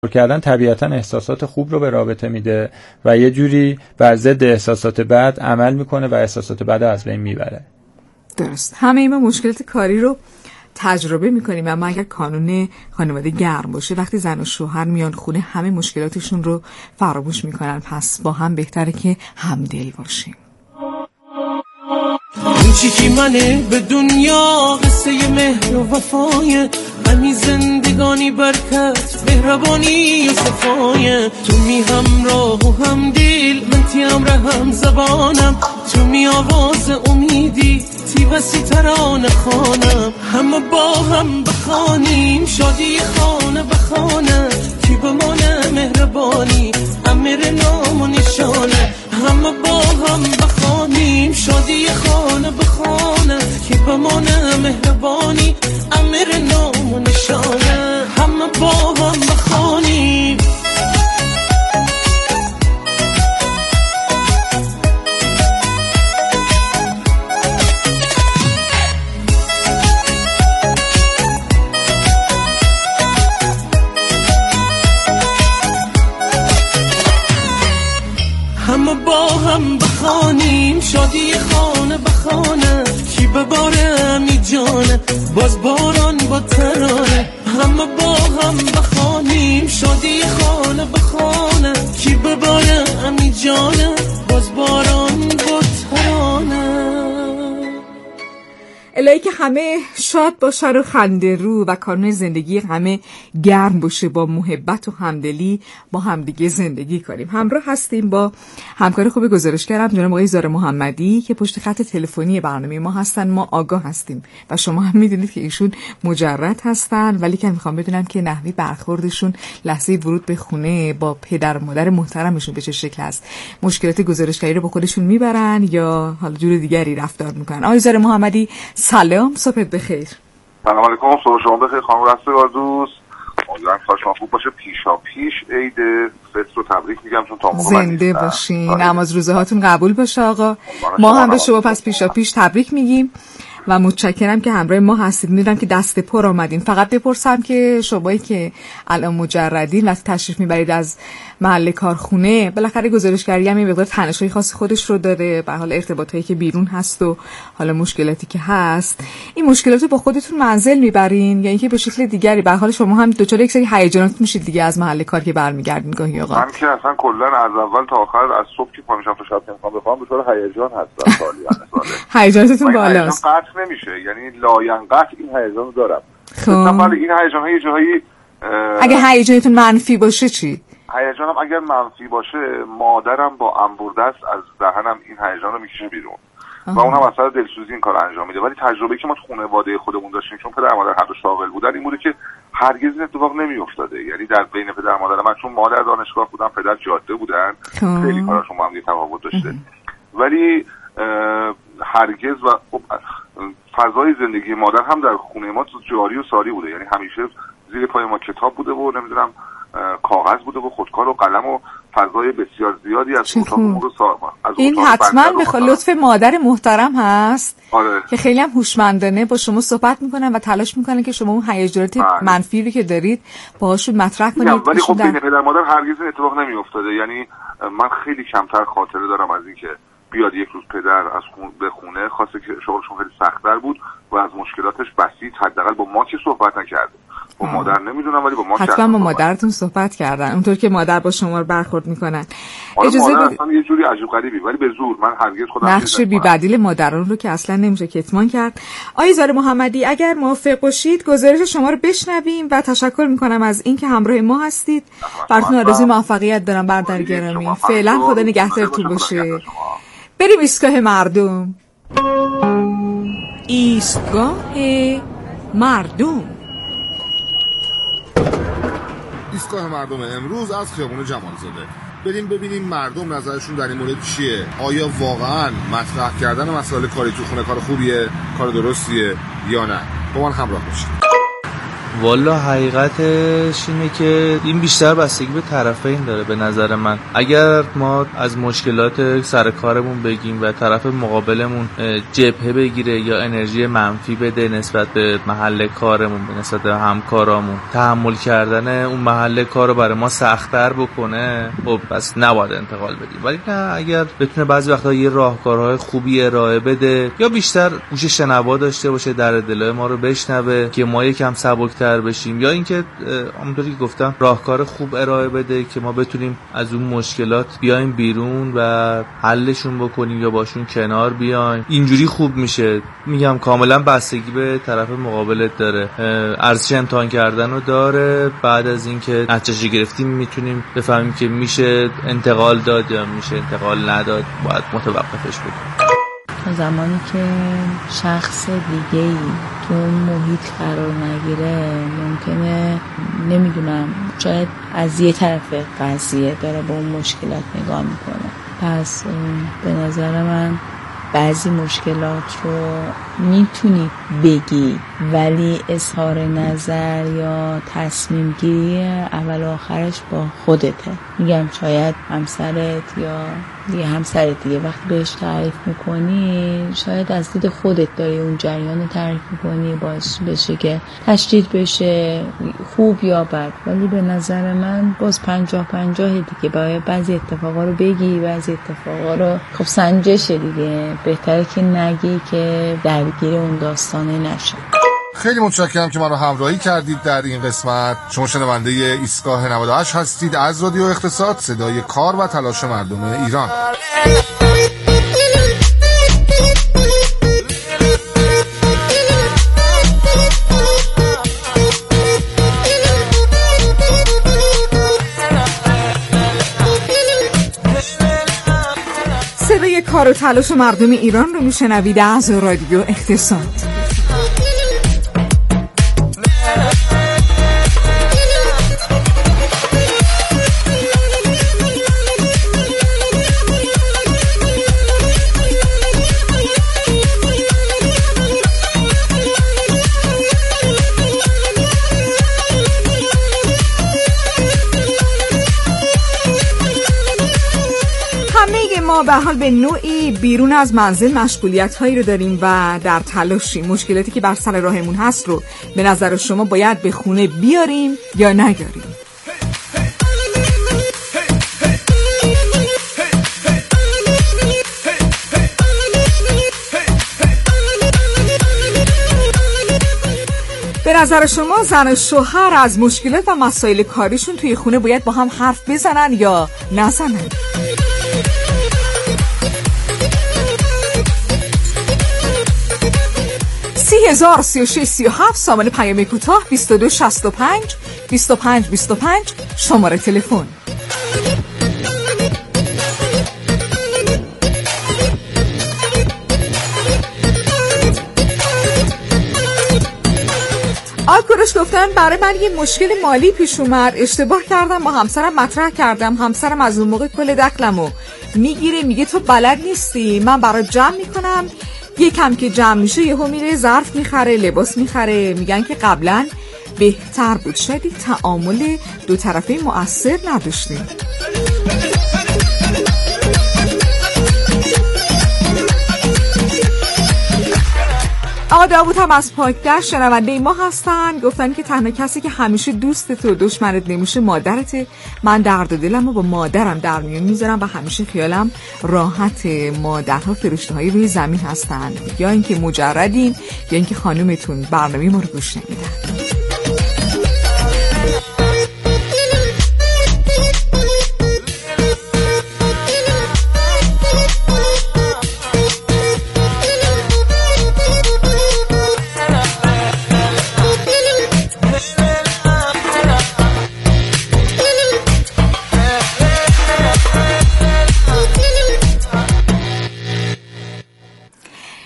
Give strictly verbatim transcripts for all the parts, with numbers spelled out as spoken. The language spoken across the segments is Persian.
کردن طبیعتاً احساسات خوب رو به رابطه میده و یه جوری بر ضد احساسات بد عمل میکنه و احساسات بد از بین میبره. درست. همه ما مشکلات کاری رو تجربه میکنیم، اما اگر کانون خانواده گرم باشه، وقتی زن و شوهر میان خونه همه مشکلاتشون رو فراموش میکنن. پس با هم بهتره که همدل باشیم. این چی که منه به دنیا قصه مهر و وفای، همی زندگانی برکت مهربانی و صفای. تو می همراه و هم دل، من تی همراه هم زبانم. تو می آواز امیدی تی بسی ترانه خانم. همه با هم بخانیم شادی خانه بخانه، کی بمانه مهربانی امر نام و نشانه. همه با هم بخانیم شادی خانه بخانه، کی بمانه مهربانی امر نام و نشانه. همه با هم بخانیم. همه با هم بخانیم شادی خانه بخانه، کی بباره می جانه باز باران با ترانه. همه با هم بخانیم شادی خانه بخانه، کی بباره می جانه باز باران با ترانه. الهی که همه شاد باشن و خنده رو و کانون زندگی همه گرم باشه، با محبت و همدلی با همدیگه زندگی کنیم. همراه هستیم با همکار خوب گزارشگرم جناب آقای زار محمدی که پشت خط تلفنی برنامه ما هستن. ما آگاه هستیم و شما هم میدونید که ایشون مجرد هستن، ولی که میخوام بدونم که نحوی برخوردشون لحظه ورود به خونه با پدر و مادر محترمشون به چه شکل است. مشکلات گزارشگری رو با خودشون میبرن یا حالا جور دیگری رفتار میکنن. آقای زار محمدی سلام، صبحت بخیر. سلام علیکم، صبح شما بخیر خانم رستگار دوست. امیدوارم که شما خوب باشه. پیشا پیش عید فطر رو تبریک میگم، چون تا موقع زنده باشین، نماز روزه هاتون قبول باشه آقا. ما هم به شما پس پیشا پیش تبریک میگیم و متشکرم که همراه ما هستید. میدونم که دست پر آمدین. فقط بپرسم که شمایی که الان مجردین و تشریف میبرید از محل کارخونه، بالاخره گزارشگری هم یه مقدار تنش‌های خاص خودش رو داره، به حال ارتباطایی که بیرون هست و حالا مشکلاتی که هست، این مشکلات رو با خودتون منزل میبرین یا اینکه به شکل دیگری به حال شما هم دچار یک سری هیجانات میشید دیگه از محل کار که برمیگردین گاهی اوقات؟ من که اصلا کلا از اول تا آخر از صبح که پا میشم تا شب میخوام بخوام به طور هیجان هستم سالیان ساله. هیجانتون بالاست. قطع نمیشه، یعنی لاینقطع این هیجان رو دارم. مثلا این هیجان های جایی اگه هیجانتون منفی باشه چی؟ هیجانم اگر منفی باشه، مادرم با انبردست از دهنم این هیجان رو میکشه بیرون و اون هم اثر دلسوزی این کار انجام میده. ولی تجربه‌ای که ما تو خانواده خودمون داشتیم، چون پدر مادر هر دو شاغل بودن، این بوده که هرگز این اتفاق نمیافتاده. یعنی در بین پدر مادر من، چون مادر دانشگاه بودن پدر جاده بودن، خیلی کاراشون با هم دیگه تفاوت داشته، ولی هرگز و فضای زندگی مادر هم در خونه ما جاری و ساری بوده. یعنی همیشه زیر پای ما کتاب بوده و نمیدونم کاغذ بوده و خودکار و قلم و فضای بسیار زیادی از اتاق رو سا... از این حتما به لطف مادر محترم هست. آره. که خیلی هم هوشمندانه با شما صحبت میکنن و تلاش میکنن که شما اون هیجانات منفی رو که دارید باهاشون مطرح کنید. ولی خب بین پدر مادر هرگز این اتفاق نمیافتاده. یعنی من خیلی کمتر خاطره دارم از این که بیاد یک روز پدر از خون به خونه، خواسته که شغلشون خیلی سخت‌تر بود و از مشکلاتش بسیط، حداقل با ما که صحبت نکرده. با آه. مادر نمیدونم ولی با ما حتما با مادرتون صحبت کردن اونطور که مادر با شما برخورد میکنن. اجازه بدید اصلا یه جوری عجیب غریبی، ولی به زور من هرگز خودم نقش بی بدیل مادران رو که اصلا نمیشه کتمان کرد. آقای زار محمدی اگر موافق باشید گزارش شما رو بشنویم و تشکر میکنم از اینکه همراه ما هستید. براتون آرزوی موفقیت دارم برادر گرامی. فعلا خدا نگهدارتون باشه. بریم ایستگاه مردم. ایستگاه مردم. ایستگاه مردم امروز از خیابون جمالزاده. بریم ببینیم مردم نظرشون در این مورد چیه. آیا واقعا مطرح کردن مسائل کاری تو خونه کار خوبیه، کار درستیه یا نه؟ با من همراه باشید. والا حقیقتش اینه که این بیشتر بستگی به طرفین داره به نظر من. اگر ما از مشکلات سر کارمون بگیم و طرف مقابلمون جبهه بگیره یا انرژی منفی بده نسبت به محل کارمون، به نسبت به همکارامون، تحمل کردن اون محل کار رو برای ما سخت‌تر بکنه، خب پس نباید انتقال بدیم. ولی نه، اگر بتونه بعضی وقتا یه راهکارهای خوبی ارائه بده یا بیشتر گوش شنوا داشته باشه، در دلای ما رو بشنوه که ما یکم سبک‌تر بشیم، یا اینکه همونطوری که گفتم راهکار خوب ارائه بده که ما بتونیم از اون مشکلات بیایم بیرون و حلشون بکنیم یا باشون کنار بیایم، اینجوری خوب میشه. میگم کاملا بستگی به طرف مقابلت داره، ارزش امتحان کردن رو داره. بعد از اینکه نتیجه گرفتیم میتونیم بفهمیم که میشه انتقال داد یا میشه انتقال نداد، باید متوقفش بکنیم. زمانی که شخص دیگه‌ای تو اون محیط قرار نگیره، ممکنه نمیدونم شاید از یه طرف قضیه داره به اون مشکلات نگاه میکنه. پس به نظر من بعضی مشکلات رو میتونی بگی، ولی اظهار نظر یا تصمیم گیری اول و آخرش با خودته. میگم شاید همسرت یا دیگه همسرت دیگه وقتی بهش تعریف میکنی، شاید از دید خودت داری اون جریان رو تعریف میکنی، باعث بشه که تشدید بشه، خوب یا بد. ولی به نظر من باز پنجاه پنجاه دیگه، باید بعضی اتفاقا رو بگی، بعضی اتفاقا رو خب سنجشه دیگه، بهتره که نگی که درگیر اون داستانه نشه. خیلی متشکرم که ما رو همراهی کردید در این قسمت. شما شنونده ایستگاه نود و هشت هستید از رادیو اقتصاد، صدای کار و تلاش مردم ایران. صدای کار و تلاش مردم ایران رو میشنوید از رادیو اقتصاد. به حال به نوعی بیرون از منزل مشغولیت هایی رو داریم و در تلاشیم مشکلاتی که بر سر راهمون هست رو به نظر شما باید به خونه بیاریم یا نیاریم. به نظر شما زن و شوهر از مشکلات و مسائل کاریشون توی خونه باید با هم حرف بزنن یا نزنن؟ سی هزار سی و شش سی و هفت سامان پیام کوتاه بیست و دو شصت و پنج بیست و پنج بیست و پنج شماره تلفن. آی کوروش گفتن برای من یه مشکل مالی پیش اومد، اشتباه کردم با همسرم مطرح کردم، همسرم از اون موقع کل دخلمو میگیره، میگه تو بلد نیستی، من برای جمع میکنم، یکم که جمع میشه یهو میره ظرف میخره، لباس میخره. میگن که قبلا بهتر بود، شاید تعامل دو طرفه مؤثر نداشتیم. آقا داوود هم از پاکدشت شنونده ما هستن، گفتن که تنها کسی که همیشه دوستت و دشمنت نمیشه مادرته. من درد و دلم رو با مادرم در میون میذارم و همیشه خیالم راحت. مادرها فرشته های روی زمین هستن، یا اینکه مجردین یا اینکه خانومتون برنامه ما رو گوش نمیدن. دوستی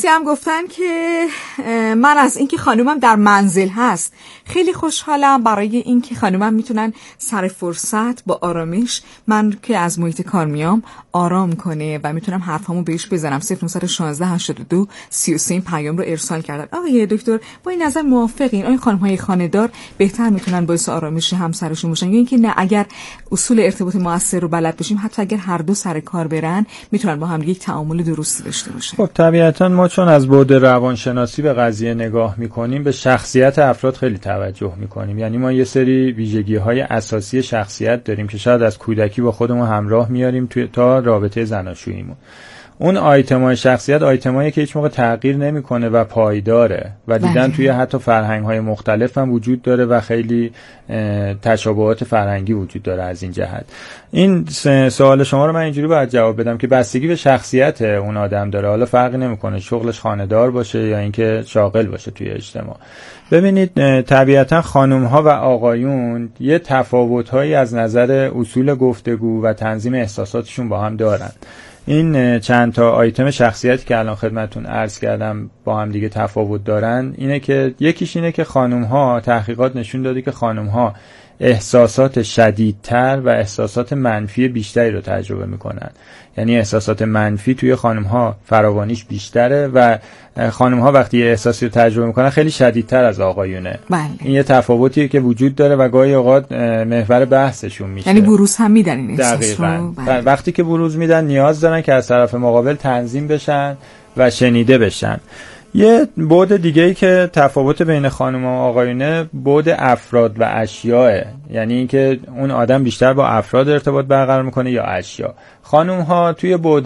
دوستی هم گفتن که من از اینکه خانومم در منزل هست خیلی خوشحالم، برای اینکه خانومم میتونن سر فرصت با آرامش من که از محیط کار میام آرام کنه و میتونم حرفامو بهش بزنم. صفر نهصد و شانزده هشتاد و دو سی و سه این پیام رو ارسال کردن. آقای دکتر با این نظر موافقین؟ آیا خانم‌های خانه‌دار بهتر میتونن باعث آرامش همسرشون باشن، یا اینکه نه اگر اصول ارتباط مؤثر رو بلد باشیم حتی اگر هر دو سر کار برن میتونن با هم یک تعامل درستی داشته باشن؟ خب طبیعتا ما چون از بعد روانشناسی به قضیه نگاه میکنیم به شخصیت افراد خیلی توجه میکنیم. یعنی ما یه سری ویژگی‌های اساسی شخصیت داریم که شاید از کودکی با خودمون همراه میاریم توی تا رابطه زناشوییمون. اون آیتمای شخصیت آیتمایی که هیچ موقع تغییر نمیکنه و پایداره و دیدن توی حتی فرهنگ‌های مختلف هم وجود داره و خیلی تشابهات فرهنگی وجود داره. از این جهت این سوال شما رو من اینجوری باید جواب بدم که بستگی به شخصیت اون آدم داره. حالا فرقی نمیکنه شغلش خانه‌دار باشه یا اینکه شاغل باشه توی اجتماع. ببینید طبیعتا خانم‌ها و آقایون یه تفاوت‌هایی از نظر اصول گفتگو و تنظیم احساساتشون با هم دارن. این چند تا آیتم شخصیتی که الان خدمتتون عرض کردم با هم دیگه تفاوت دارن. اینه که یکیش اینه که خانم‌ها، تحقیقات نشون داده که خانم‌ها احساسات شدیدتر و احساسات منفی بیشتری رو تجربه میکنن. یعنی احساسات منفی توی خانم‌ها فراوانیش بیشتره و خانم‌ها وقتی یه احساسی رو تجربه میکنن خیلی شدیدتر از آقایونه. بله. این یه تفاوتیه که وجود داره و گاهی اوقات محور بحثشون میشه. یعنی بروز هم میدن این احساس رو. بله. وقتی که بروز میدن نیاز دارن که از طرف مقابل تنظیم بشن و شنیده بشن. یه بعد دیگه‌ای که تفاوت بین خانم و آقایونه بعد افراد و اشیاء. یعنی اینکه اون آدم بیشتر با افراد ارتباط برقرار میکنه یا اشیا. خانم ها توی بعد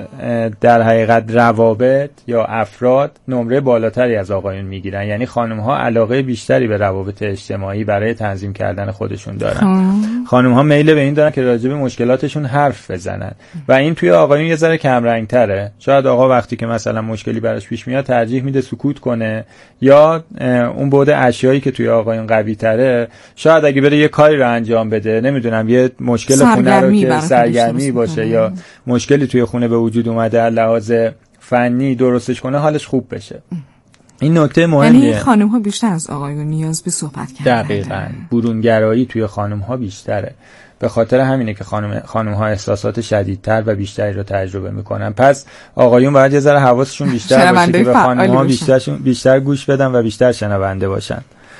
در حقیقت روابط یا افراد نمره بالاتری از آقایون میگیرن. یعنی خانم ها علاقه بیشتری به روابط اجتماعی برای تنظیم کردن خودشون دارن. خانم ها میل به این دارن که راجع به مشکلاتشون حرف بزنن و این توی آقایون یه ذره کم رنگ تره. شاید آقا وقتی که مثلا مشکلی براش پیش میاد ترجیح میده سکوت کنه یا اون بعد اشیایی که توی آقایون قوی تره شاید اگه بره یه کاری رو انجام بده، نمیدونم یه مشکل خونه رو که سرگرمی باشه یا مشکلی توی خونه به وجود اومده از لحاظ فنی درستش کنه، حالش خوب بشه. این نکته مهمیه. یعنی خانم ها بیشتر از آقایون نیاز به صحبت کردن. دقیقاً. برونگرایی توی خانم ها بیشتره. به خاطر همینه که خانم خانم ها احساسات شدیدتر و بیشتری رو تجربه میکنن. پس آقایون باید یه ذره حواسشون بیشتر باشه که به خانم ها بیشتر بیشتر گوش بدن و بیشتر شنونده باشن.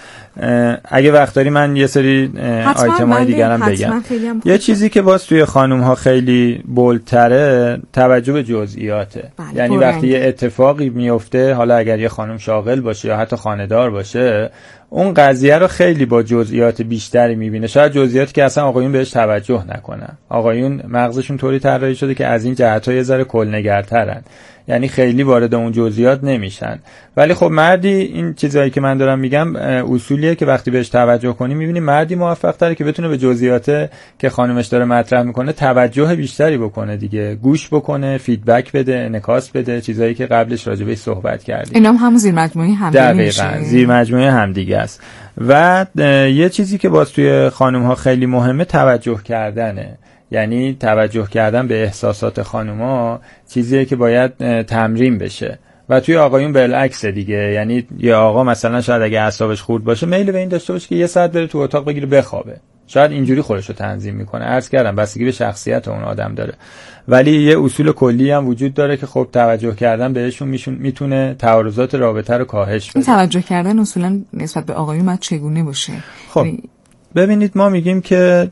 اگه وقت داری من یه سری آیتم‌های دیگه هم بگم. یه چیزی که باز توی خانم ها خیلی بولتره توجه به جزئیاته. بله، یعنی وقتی یه اتفاقی میفته، حالا اگر یه خانم شاغل باشه یا حتی خانه‌دار باشه، اون قضیه رو خیلی با جزئیات بیشتری میبینه. شاید جزئیاتی که اصلا آقایون بهش توجه نکنن. آقایون مغزشون طوری طراحی شده که از این جهت‌ها یه ذره کلنگرترن. یعنی خیلی وارد اون جزئیات نمیشن. ولی خب مردی، این چیزایی که من دارم میگم اصولیه که وقتی بهش توجه کنی میبینی مردی موفق تره که بتونه به جزئیات که خانمش داره مطرح میکنه توجه بیشتری بکنه دیگه، گوش بکنه، فیدبک بده، انعکاس بده، چیزایی که قبلش راجع بهش صحبت کردیم. اینا هم همون زیر مجموعه همدیگه میشه. دقیقاً زیر مجموعه همدیگه است. و یه چیزی که باز توی خانم ها خیلی مهمه توجه کردنه. یعنی توجه کردن به احساسات خانوما چیزیه که باید تمرین بشه و توی آقایون بالعکس دیگه. یعنی یه آقا مثلا شاید اگه اعصابش خورد باشه میل به این داشته باشه که یه ساعت بره تو اتاق بگیره بخوابه. شاید اینجوری خودش رو تنظیم میکنه. عرض کردم بستگی به شخصیت اون آدم داره. ولی یه اصول کلی هم وجود داره که خب توجه کردن بهشون میتونه تعارضات رابطه رو کاهش بده. این توجه کردن اصولا نسبت به آقایون باید چگونه باشه؟ خب ببینید ما میگیم که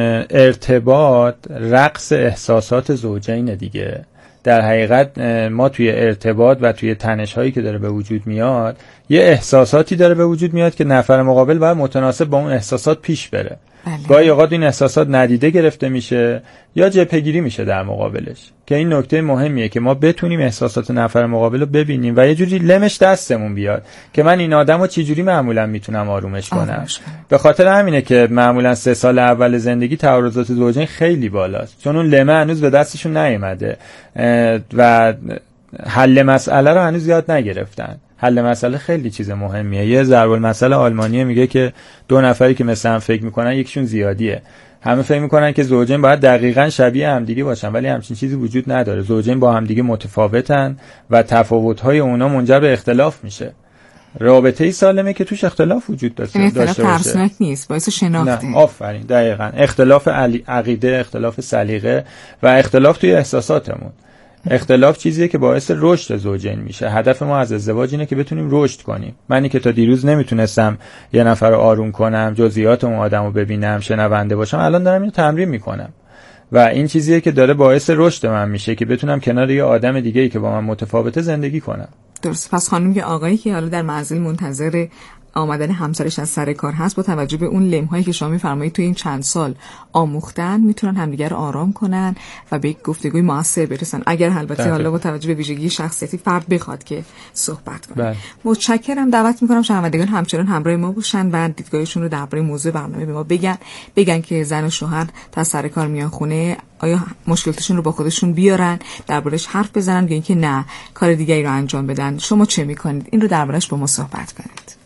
ارتباط رقص احساسات زوجین دیگه. در حقیقت ما توی ارتباط و توی تنش هایی که داره به وجود میاد یه احساساتی داره به وجود میاد که نفر مقابل باید متناسب با اون احساسات پیش بره. بله. گاهی اوقات این احساسات ندیده گرفته میشه یا جبهه‌گیری میشه در مقابلش، که این نکته مهمیه که ما بتونیم احساسات نفر مقابل رو ببینیم و یه جوری لمش دستمون بیاد که من این آدمو چه جوری معمولا میتونم آرومش کنم. به خاطر همینه که معمولا سه سال اول زندگی تعارضات زوجین خیلی بالاست، چون اون لمه هنوز به دستشون نیومده و حل مسئله رو هنوز یاد نگرفتن. حل مسئله خیلی چیز مهمیه. یه ضرب المثل آلمانیه میگه که دو نفری که مثلا فکر میکنن یکیشون زیادیه. همه فکر میکنن که زوجین باید دقیقاً شبیه همدیگه باشن، ولی همچین چیزی وجود نداره. زوجین با همدیگه متفاوتن و تفاوت‌های اونا منجر به اختلاف میشه. رابطه‌ای سالمه که توش اختلاف وجود داشته باشه. اختلاف ترسناک نیست، باعث شناخته. نه، آفرین، دقیقاً. اختلاف عقیده، اختلاف سلیقه و اختلاف توی احساساتمون. اختلاف چیزیه که باعث رشد زوجین میشه. هدف ما از ازدواج اینه که بتونیم رشد کنیم. منی که تا دیروز نمیتونستم یه نفر رو آروم کنم، جزئیات اون آدمو ببینم، شنونده باشم، الان دارم اینو تمرین میکنم و این چیزیه که داره باعث رشد من میشه که بتونم کنار یه آدم دیگه‌ای که با من متفاوته زندگی کنم. درست. پس خانم یه آقایی که حالا در منزل منتظر آمدن همسرش از سر کار هست، با توجه به اون لم‌هایی که شما می‌فرمایید تو این چند سال آموختن، میتونن همدیگر رو آرام کنن و به یک گفتگوی موثر برسن، اگر البته حالا با توجه به ویژگی شخصیتی فرد بخواد که صحبت کنه. بله. متشکرم. دعوت می‌کنم شنوندگان همچنان همراه ما باشن و دیدگاهشون رو درباره موضوع برنامه به ما بگن بگن که زن و شوهر تا سر کار میان خونه، آیا مشکلاتشون رو با خودشون بیارن، دربارش حرف بزنن یا اینکه نه کار دیگری رو انجام بدن؟ شما چه می‌کنید؟ این رو دربارش با ما صحبت کنید.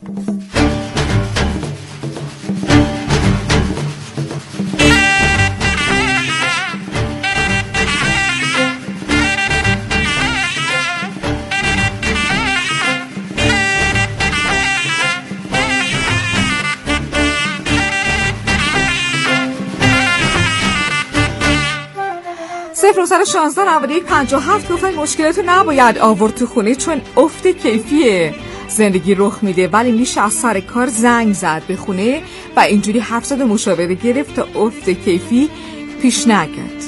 صفر نهصد و شانزده نود و یک پنجاه و هفت گفتن مشکلاتو نباید آورد تو خونه چون افت کیفی زندگی رخ میده، ولی میشه از سر کار زنگ زد به خونه و اینجوری حرف زد و مشاوره گرفت تا افت کیفی پیش نگرد.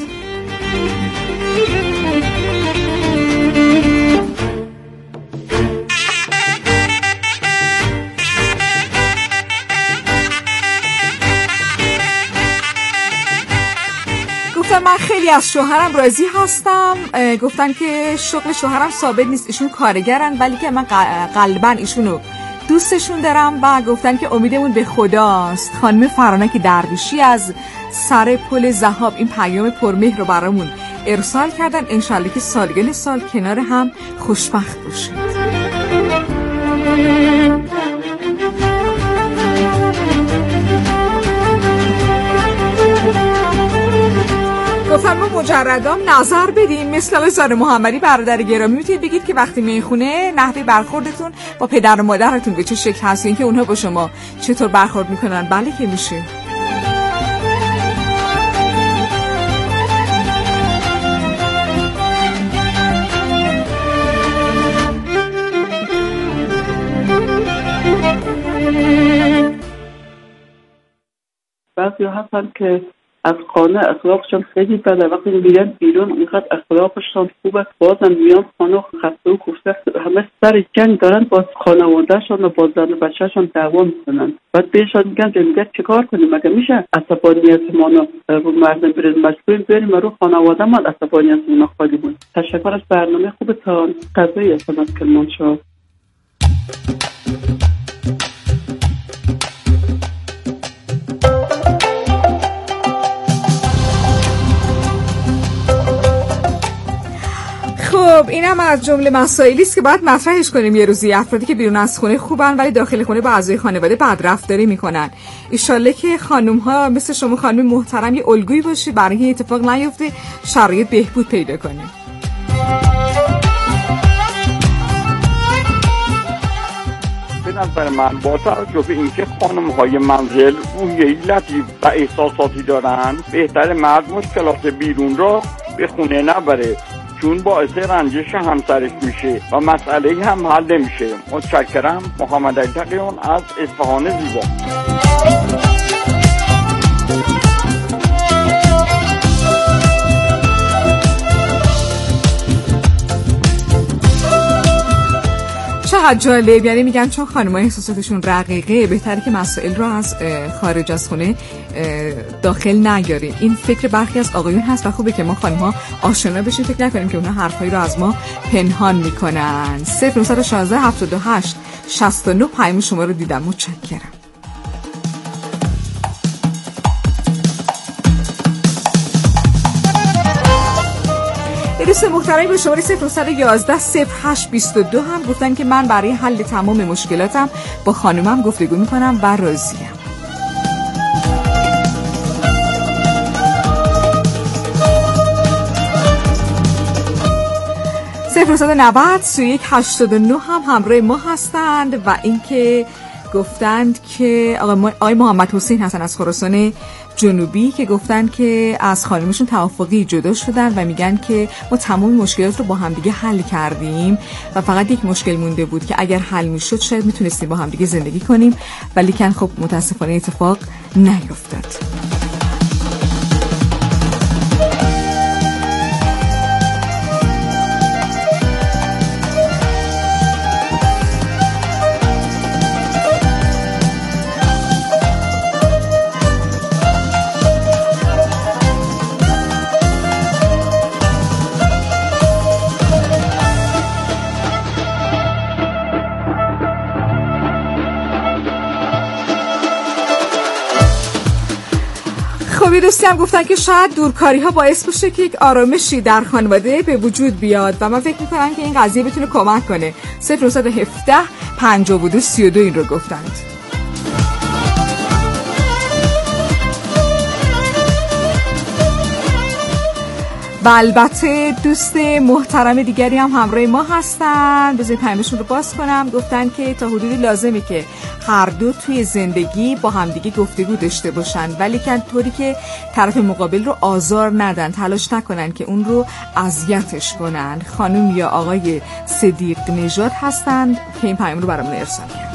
من خیلی از شوهرم راضی هستم. گفتن که شغل شوهرم ثابت نیست، ایشون کارگرن، ولی که من قلباً ایشونو دوستشون دارم و گفتن که امیدمون به خداست. خانم فرانک درویشی از سر پل ذهاب این پیام پرمهر رو برامون ارسال کردن. انشالله که سالگرد سال کنار هم خوشبخت باشید. گفتم ما مجردام نظر بدیم مثل آقای زار محمدی برادر گرامی. میتونید بگید که وقتی میخونه نحوه برخوردتون با پدر و مادرتون به چه شکل هست، این که اونها با شما چطور برخورد میکنن؟ بله که میشه. بعضی هستن که از خانه اخلاقشون خیلی بده، وقتی میرن بیرون اینقدر اخلاقشون خوبه، بازم میان خانه خسته و کوفته، همه سر جنگ دارن با خانوادهشون و با زن و بچهشون دعوا میکنن. بعد بهشون میگن میگن چیکار کنیم؟ مگه میشه عصبانیت ما رو مردم بریم مجبوریم بریم رو خانواده ما عصبانیت ما خالی بود. تشکر از برنامه خوب تا قضایی هستم از کرمانشاه. خب اینم از جمله مسائلی است که باید مطرحش کنیم یه روزی. افرادی که بیرون از خونه خوبن ولی داخل خونه با اعضای خانواده بدرفتاری میکنن. ان که خانم ها مثل شما خانم محترم یه الگویی باشه برای این اتفاق نیفته، شرایط بهبود پیدا کنیم. به نظر من با توجه به اینکه خانم های منزل روحیه‌ای لطیف و احساساتی دارن، بهتر مرد مشکلات بیرون را به خونه نبره، چون باعث رنجش همسرش میشه و مسئله هم حل نمیشه. متشکرم. محمد علی تقیان از اصفهان زیبا. چقدر جالب. یعنی میگن چون خانم‌ها احساساتشون رقیقه بهتره که مسائل رو از خارج از خونه داخل نیاریم. این فکر برخی از آقایون هست و خوبه که ما خانم‌ها آشنا بشیم، فکر نکنیم که اونها حرفایی رو از ما پنهان میکنن. صفر نهصد و شانزده هفتاد و هشت شصت و نه پیام شما رو دیدم. متشکرم. دوست محترمی به شماره صفر نهصد و یازده صفر هشت بیست و دو هم گفتن که من برای حل تمام مشکلاتم با خانومم گفتگو میکنم و راضیم. صفر نود سی و یک هشتاد و نه هم همراه ما هستند و اینکه گفتند که آقای محمد حسین هستن از خراسان جنوبی که گفتند که از خانمشون توافقی جدا شدن و میگن که ما تمام مشکلات رو با همدیگه حل کردیم و فقط یک مشکل مونده بود که اگر حل میشد شاید میتونستیم با همدیگه زندگی کنیم، ولی که خب متاسفانه اتفاق نیفتاد. دوستی هم گفتن که شاید دورکاری ها باعث بشه که یک آرامشی در خانواده به وجود بیاد و من فکر میکنم که این قضیه بتونه کمک کنه. صفر نه یک هفت پنجاه و دو سی و دو این رو گفتند. و البته دوست محترم دیگری هم همراه ما هستن. بذارید پیامشون رو باز کنم. گفتن که تا حدودی لازمه که هر دو توی زندگی با همدیگه گفتگو داشته باشن، ولی که طوری که طرف مقابل رو آزار ندن، تلاش نکنن که اون رو اذیتش کنن. خانم یا آقای صدیق نژاد هستند که این پیام رو برامون ارسال کردن.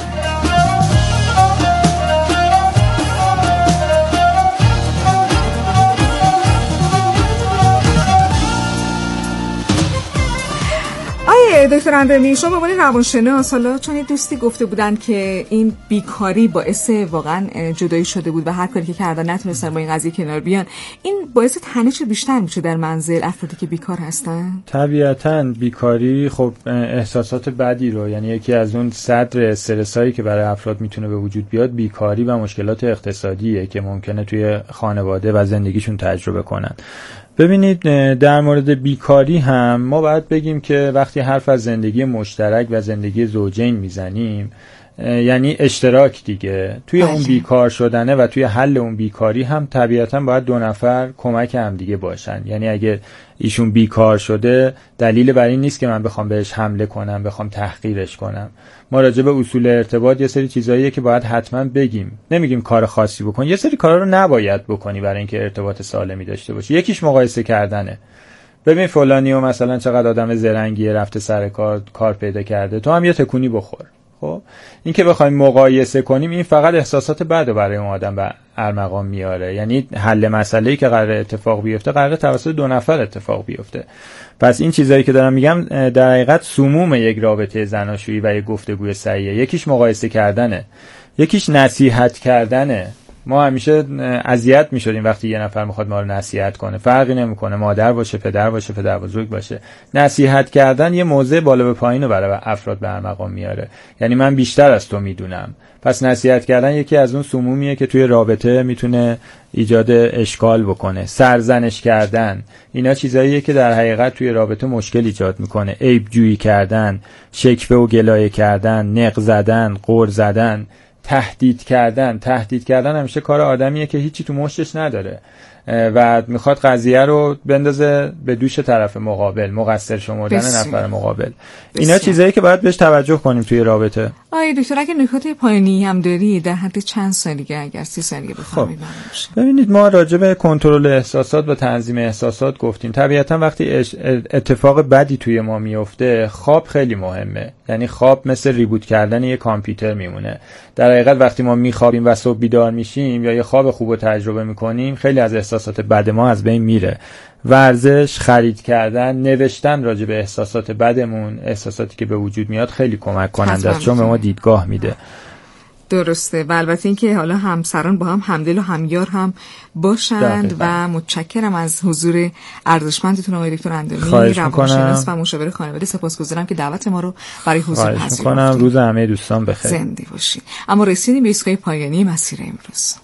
دکتر اندرمی، شما به عنوان روانشناس، حالا چون دوستی گفته بودن که این بیکاری باعث واقعا جدایی شده بود و هر کاری که کردن نتونستن با این قضیه کنار بیان، این باعث تنش بیشتر میشه در منزل افرادی که بیکار هستن؟ طبیعتاً بیکاری خب احساسات بدی رو، یعنی یکی از اون صدر استرسایی که برای افراد میتونه به وجود بیاد بیکاری و مشکلات اقتصادیه که ممکنه توی خانواده و زندگیشون تجربه کنن. ببینید در مورد بیکاری هم ما باید بگیم که وقتی حرف از زندگی مشترک و زندگی زوجین میزنیم یعنی اشتراک دیگه توی اون بیکار شدنه و توی حل اون بیکاری هم طبیعتاً باید دو نفر کمک هم دیگه باشن. یعنی اگه ایشون بیکار شده دلیل بر این نیست که من بخوام بهش حمله کنم، بخوام تحقیرش کنم. ما راجع به اصول ارتباط یه سری چیزاییه که باید حتما بگیم. نمیگیم کار خاصی بکن، یه سری کارا رو نباید بکنی برای اینکه ارتباط سالمی داشته باشی. یکیش مقایسه کردنه. ببین فلانی و مثلا چقدر آدم زرنگیه، رفته سر کار کار پیدا کرده، تو هم یه تکونی بخور. خب این که بخوایم مقایسه کنیم این فقط احساسات بد برای اون آدم به ارمغان میاره. یعنی حل مسئله‌ای که قرار اتفاق بیفته قرار توسط دو نفر اتفاق بیفته. پس این چیزایی که دارم میگم در حقیقت سموم یک رابطه زناشویی و یک گفتگوی صحیحه. یکیش مقایسه کردنه، یکیش نصیحت کردنه. ما همیشه اذیت میشدیم وقتی یه نفر میخواد ما رو نصیحت کنه، فرقی نمیکنه مادر باشه، پدر باشه، پدر بزرگ باشه. نصیحت کردن یه موضع بالا به پایین رو برای افراد به ارمغان میاره. یعنی من بیشتر از تو میدونم. پس نصیحت کردن یکی از اون سمومیه که توی رابطه میتونه ایجاد اشکال بکنه. سرزنش کردن، اینا چیزاییه که در حقیقت توی رابطه مشکل ایجاد میکنه. عیب جویی کردن، شکوه و گلایه کردن، نق زدن، غر زدن، تهدید کردن. تهدید کردن همیشه کار آدمیه که هیچی تو مشتش نداره و میخواد قضیه رو بندازه به دوش طرف مقابل، مقصر شمردن نفر مقابل. اینا چیزایی که باید بهش توجه کنیم توی رابطه. آره دکتر، اگه نکات پایانی هم داری در حد چند ثانیه، اگر سی ثانیه بفرمایید. خب ببینید ما راجع به کنترل احساسات و تنظیم احساسات گفتیم. طبیعتا وقتی اتفاق بدی توی ما میفته خواب خیلی مهمه. یعنی خواب مثل ریبوت کردن یه کامپیوتر میمونه. در حقیقت وقتی ما میخوابیم و صبح بیدار میشیم یا یه خواب خوب رو تجربه میکنیم خیلی از احساسات بد ما از بین میره. ورزش، خرید کردن، نوشتن راجع به احساسات بدمون، احساساتی که به وجود میاد خیلی کمک کننده است چون به ما دیدگاه میده. درسته. و البته این که حالا همسران با هم همدل و همیار هم باشند. و متشکرم از حضور ارزشمندتون آقای دکتر اندرمی، روانشناس و مشاور خانواده. سپاسگزارم که دعوت ما رو برای حضور پذیرفتید. روز همه دوستان بخیر. زنده باشید. اما رسیدیم به ایستگاه پایانی مسیر امروز.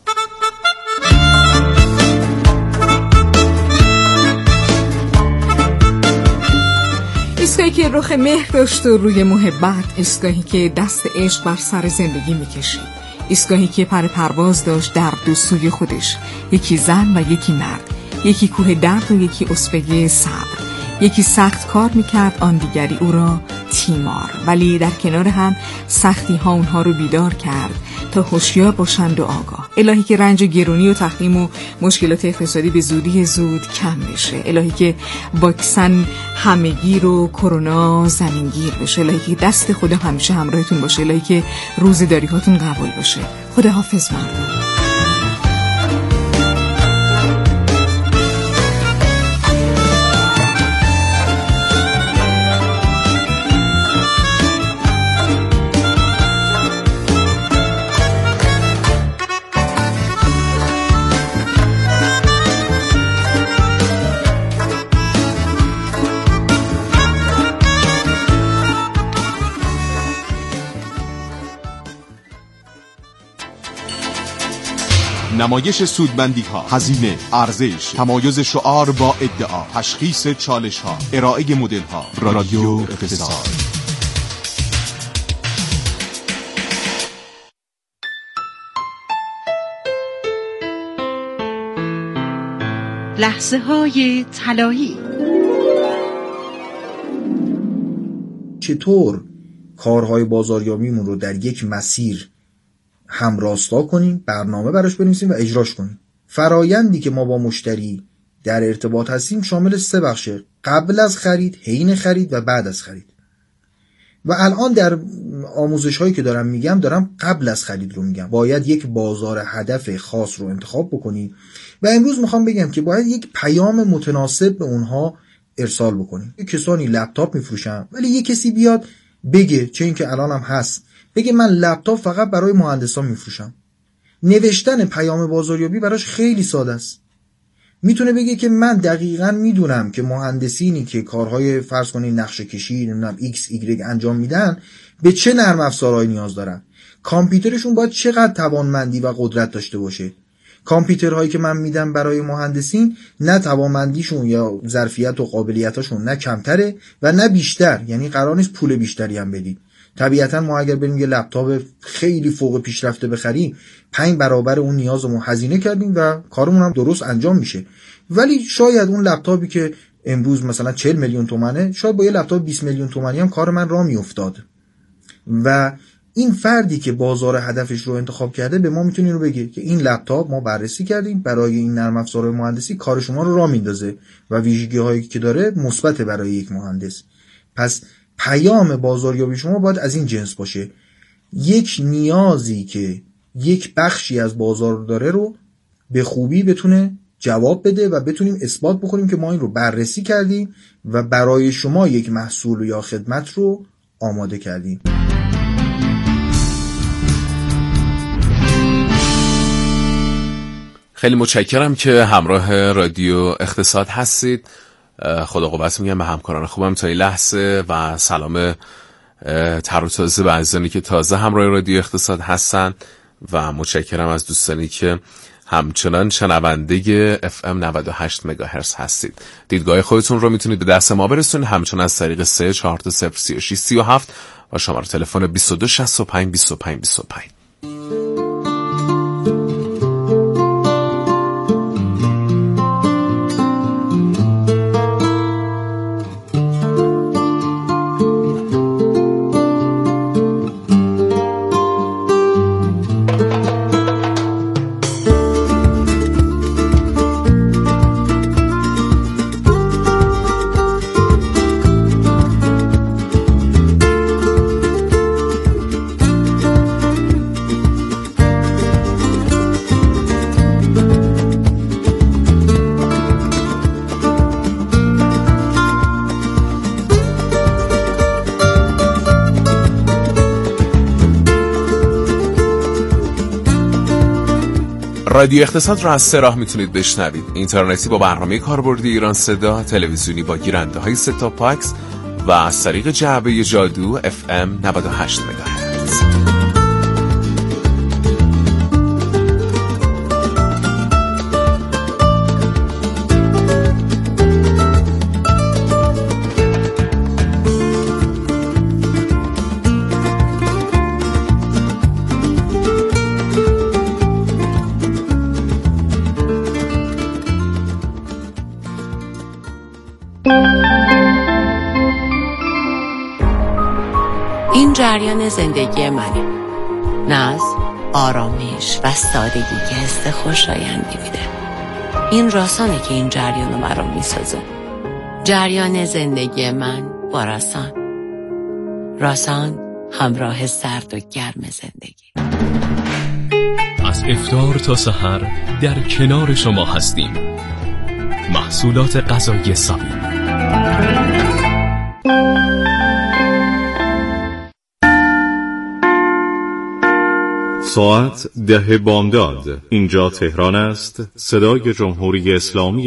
ایستگاهی که رخ مهر داشت و روی محبت، ایستگاهی که دست عشق بر سر زندگی میکشید، ایستگاهی که پر پرواز داشت در دو سوی خودش، یکی زن و یکی مرد، یکی کوه درد و یکی اسبه صبر، یکی سخت کار میکرد، آن دیگری او را تیمار، ولی در کنار هم سختی ها اونها رو بیدار کرد تا هوشیار باشند و آگاه. الهی که رنج و گرونی و تحریم و مشکلات اقتصادی به زودی زود کم بشه. الهی که واکسن همه‌گیر و کرونا زمینگیر بشه. الهی که دست خدا همیشه همراهتون باشه. الهی که روزداری هاتون قبول باشه. خداحافظ مردم. نمایش سودمندی ها، هزینه، ارزش، تمایز شعار با ادعا، تشخیص چالش ها، ارائه مدل ها. رادیو اقتصاد. لحظه های طلایی. چطور کارهای بازاریابیمون رو در یک مسیر همراستا کنیم، برنامه براش بنویسیم و اجراش کنیم. فرایندی که ما با مشتری در ارتباط هستیم شامل سه بخشه: قبل از خرید، حین خرید و بعد از خرید. و الان در آموزش هایی که دارم میگم دارم قبل از خرید رو میگم. باید یک بازار هدف خاص رو انتخاب بکنیم و امروز میخوام بگم که باید یک پیام متناسب به اونها ارسال بکنیم. یک کسانی لپتاپ میفروشن ولی یک کسی بیاد بگه، چه این که الان هم هست، بگه من لپتاپ فقط برای مهندسان میفروشم. نوشتن پیام بازاریابی براش خیلی ساده است. میتونه بگه که من دقیقاً میدونم که مهندسینی که کارهای فرض کنید نقشه کشی، نمیدونم ایکس ایگرگ انجام میدن به چه نرم افزارهایی نیاز دارن. کامپیوترشون باید چقدر توانمندی و قدرت داشته باشه. کامپیوترهایی که من میدم برای مهندسین نه توانمندیشون یا ظرفیت و قابلیتاشون نه کمتره و نه بیشتر، یعنی قرار نیست پول بیشتری هم بدید. طبیعتا ما اگر بریم یه لپتاپ خیلی فوق پیشرفته بخریم، پنج برابر اون نیازمون هزینه کردیم و کارمون هم درست انجام میشه. ولی شاید اون لپتاپی که امروز مثلا چهل میلیون تومنه، شاید با یه لپتاپ بیست میلیون تومانی هم کار من راه میافتاد. و این فردی که بازار هدفش رو انتخاب کرده به ما میتونه رو بگه که این لپتاپ ما بررسی کردیم، برای این نرم افزار مهندسی کار شما رو راه میندازه و ویژگی هایی که داره مثبت برای یک مهندس. پس پیام بازاریابی شما باید از این جنس باشه: یک نیازی که یک بخشی از بازار داره رو به خوبی بتونه جواب بده و بتونیم اثبات بکنیم که ما این رو بررسی کردیم و برای شما یک محصول یا خدمت رو آماده کردیم. خیلی متشکرم که همراه رادیو اقتصاد هستید. خدا قوت میگم به همکاران خوبم تا این لحظه و سلام تر و تازه به عزیزانی که تازه همراه رادیو اقتصاد هستن و متشکرم از دوستانی که همچنان شنونده اف ام نود و هشت مگاهرتز هستید. دیدگاه خودتون رو میتونید به دست ما برسونید همچنان از طریق سه چهار صفر سی و شش سی و هفت و شماره تلفن بیست و دو شصت و پنج بیست و پنج بیست و پنج. رادیو اقتصاد را از سه راه میتونید بشنوید: اینترنتی با برنامه کاربردی ایران صدا، تلویزیونی با گیرنده های ست تاپ باکس و از طریق جعبه جادو اف ام نود و هشت مگاهرتز. جریان زندگی منه. ناز، آرامش و سادگی که حس خوشایندی میده. این راسانه که این جریان رو برام میسازه. جریان زندگی من با راسان. راسان همراه سرد و گرم زندگی. از افطار تا سحر در کنار شما هستیم. محصولات غذایی سابی. ساعت ده بامداد. اینجا تهران است. صدای جمهوری اسلامی